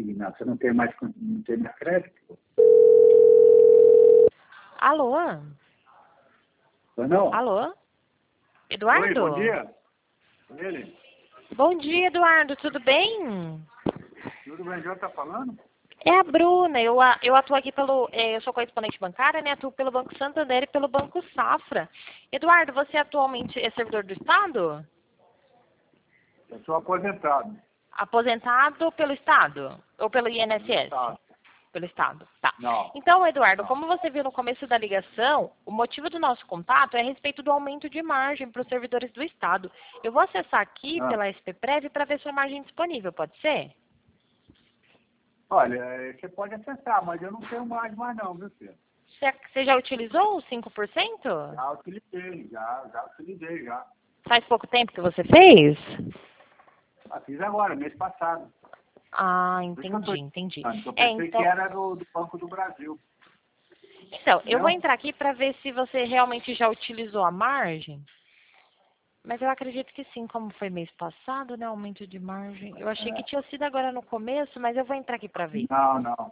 consignado. Você não tem mais crédito? Alô? Não? Alô? Eduardo? Oi, bom dia. Ele? Bom dia, Eduardo. Tudo bem? Tudo bem, já tá falando? É a Bruna. Eu atuo aqui eu sou correspondente bancária, né? Atuo pelo Banco Santander e pelo Banco Safra. Eduardo, você atualmente é servidor do Estado? Eu sou aposentado. Aposentado pelo Estado? Ou pelo INSS? Tá. Pelo Estado, tá. Não. Então, Eduardo, Não. como você viu no começo da ligação, o motivo do nosso contato é a respeito do aumento de margem para os servidores do Estado. Eu vou acessar aqui pela SPPrev para ver sua margem disponível, pode ser? Olha, você pode acessar, mas eu não tenho mais não, viu, filho? Você já utilizou os 5%? Já utilizei, já utilizei, já. Faz pouco tempo que você fez? Fiz agora, mês passado. Ah, Por isso que eu entendi. Eu pensei que era do Banco do Brasil. Então, eu vou entrar aqui para ver se você realmente já utilizou a margem. Mas eu acredito que sim, como foi mês passado, né? Aumento de margem. Eu achei que tinha sido agora no começo, mas eu vou entrar aqui para ver. Não.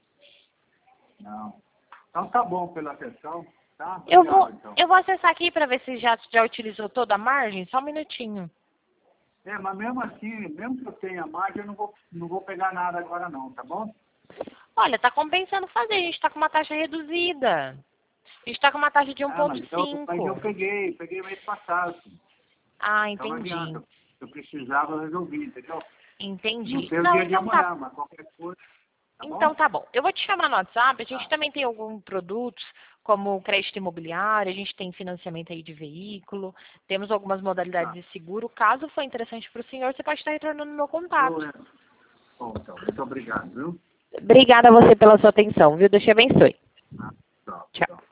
Então tá bom pela atenção, tá? Eu Obrigado, então. vou acessar aqui para ver se já utilizou toda a margem. Só um minutinho. Mas mesmo assim, mesmo que eu tenha margem, eu não vou pegar nada agora não, tá bom? Olha, tá compensando fazer. A gente tá com uma taxa reduzida. A gente tá com uma taxa de Mas eu 1,5. peguei mês passado. Ah, Então não entendi. adianta. Se eu precisava, eu resolvi, entendeu? Entendi. Não sei o Não, dia de então amanhã, mas qualquer coisa, tá bom? Então tá bom. Eu vou te chamar no WhatsApp. A gente também tem alguns produtos, como crédito imobiliário, a gente tem financiamento aí de veículo, temos algumas modalidades de seguro. Caso for interessante para o senhor, você pode estar retornando no meu contato. Bom, então, muito obrigado, viu? Obrigada a você pela sua atenção, viu? Deus te abençoe. Tchau. Tchau.